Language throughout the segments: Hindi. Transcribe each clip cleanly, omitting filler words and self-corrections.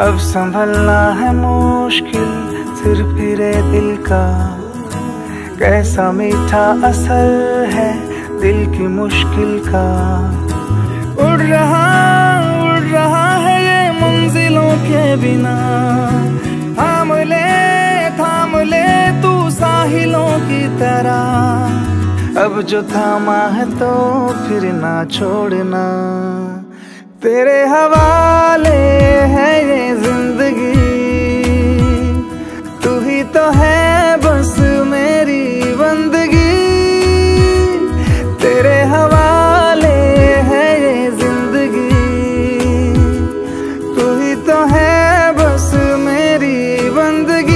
अब संभलना है मुश्किल सिर फिरे दिल का। कैसा मीठा असर है दिल की मुश्किल का। उड़ रहा है ये मंजिलों के बिना। थाम ले तू साहिलों की तरह। अब जो थामा है तो फिर ना छोड़ना। तेरे हवाले है ये जिंदगी। तू ही तो है बस मेरी बंदगी। तेरे हवाले है ये जिंदगी। तू ही तो है बस मेरी बंदगी।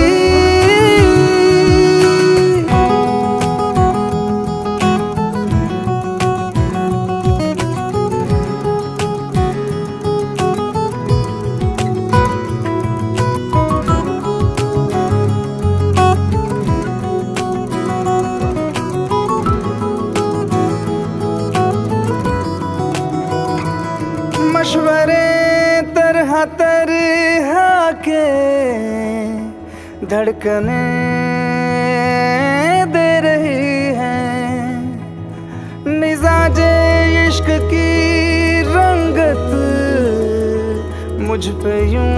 मशवरे तरह के धड़कने दे रही हैं। मिजाजे इश्क की रंगत मुझ पे यूं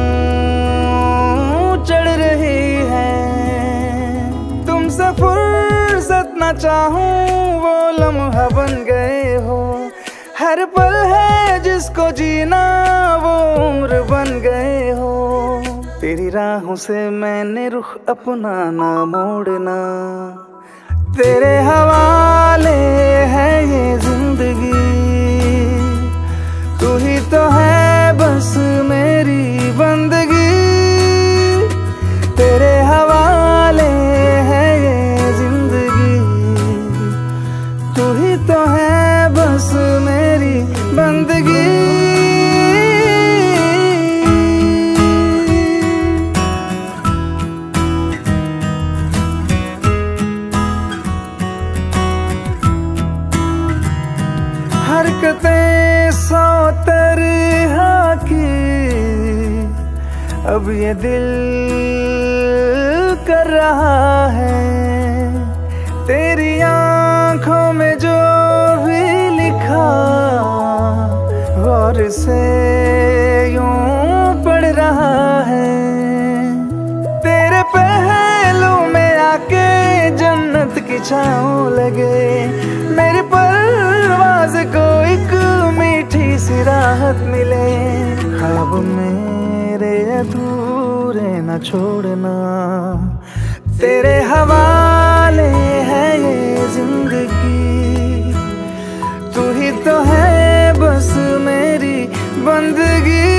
चढ़ रही है। तुमसे फुर्सत न चाहूं वो लम्हा बन गए हो। हर पल है जिसको जीना वो उम्र बन गए हो। तेरी राहों से मैंने रुख अपना ना मोड़ना। तेरे हवाले है ये जिंदगी। तू ही तो है बस मेरी बंदगी। तेरे हवाले है ये जिंदगी। तू ही तो है बस मेरी बंदगी। हरकतें सौ तरह की अब ये दिल कर रहा है। तेरी आंखों में जो भी लिखा गौर से यूं पढ़ रहा है। तेरे पहलू में आके जन्नत की छाँव लगे। मेरी परवाज़ को एक मीठी सी राहत मिले। ख्वाब मेरे अधूरे न छोड़ना। तेरे हवाले है ये जिंदगी। तू ही तो है बस मेरी बंदगी।